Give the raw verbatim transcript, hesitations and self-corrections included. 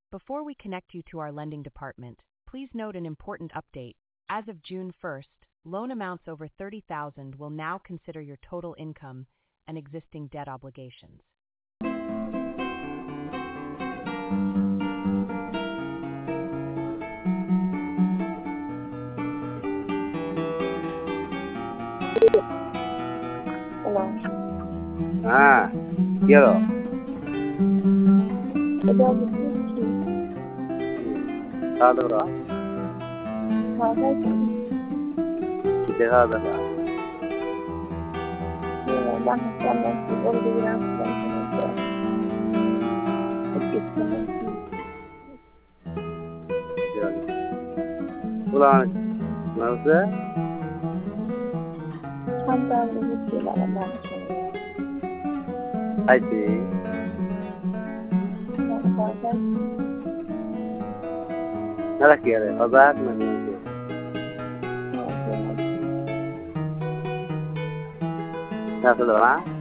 Before we connect you to our lending department, please note an important update. As of June first, loan amounts over thirty thousand will now consider your total income and existing debt obligations. Hello. হ্যাঁ কি হলো? এটা বুঝছি খাওয়া দাওয়া খাওয়া দাওয়া কি কিসে খাওয়া দাওয়া? বাসার সামনে একটু বলতে গেলাম Ulan nasıl? সন্ধ্যা বুঝতে গেলাম মানুষ Haydi. Nada quiere, ¿verdad? No quiere. ¿Qué hace lo demás?